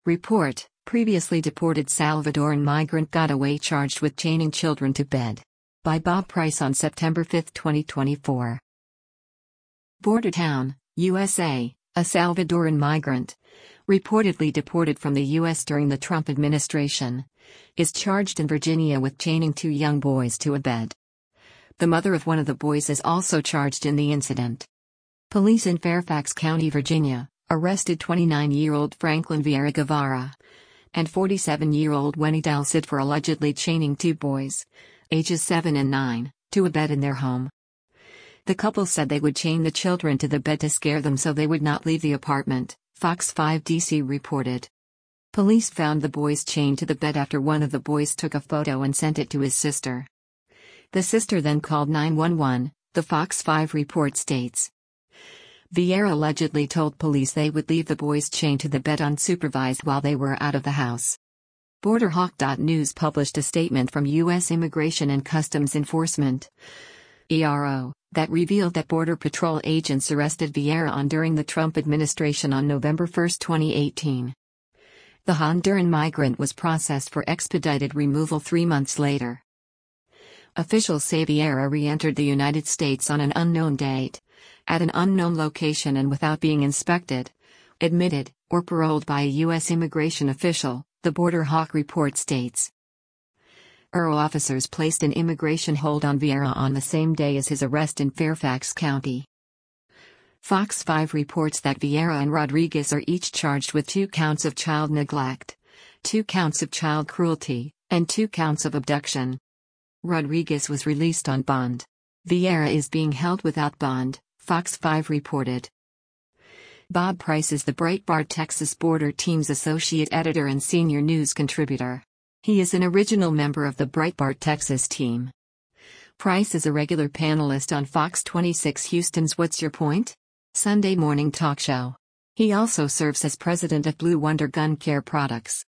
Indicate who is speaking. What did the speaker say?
Speaker 1: Report: Previously deported Salvadoran migrant got away charged with chaining children to bed. By Bob Price on September 5, 2024. Bordertown, USA, a Salvadoran migrant, reportedly deported from the U.S. during the Trump administration, is charged in Virginia with chaining two young boys to a bed. The mother of one of the boys is also charged in the incident. Police in Fairfax County, Virginia, arrested 29-year-old Franklin Vieira Guevara and 47-year-old Wendy Del Cid for allegedly chaining two boys, ages 7 and 9, to a bed in their home. The couple said they would chain the children to the bed to scare them so they would not leave the apartment, Fox 5 DC reported. Police found the boys chained to the bed after one of the boys took a photo and sent it to his sister. The sister then called 911, the Fox 5 report states. Vieira allegedly told police they would leave the boys chained to the bed unsupervised while they were out of the house. BorderHawk.News published a statement from U.S. Immigration and Customs Enforcement (ERO) that revealed that Border Patrol agents arrested Vieira during the Trump administration on November 1, 2018. The Honduran migrant was processed for expedited removal 3 months later. Officials say Vieira re-entered the United States on an unknown date, at an unknown location and without being inspected, admitted, or paroled by a U.S. immigration official, the Border Hawk report states. ERO officers placed an immigration hold on Vieira on the same day as his arrest in Fairfax County. Fox 5 reports that Vieira and Rodriguez are each charged with 2 counts of child neglect, 2 counts of child cruelty, and 2 counts of abduction. Rodriguez was released on bond. Vieira is being held without bond, Fox 5 reported. Bob Price is the Breitbart Texas Border Team's associate editor and senior news contributor. He is an original member of the Breitbart Texas team. Price is a regular panelist on Fox 26 Houston's What's Your Point? Sunday morning talk show. He also serves as president of Blue Wonder Gun Care Products.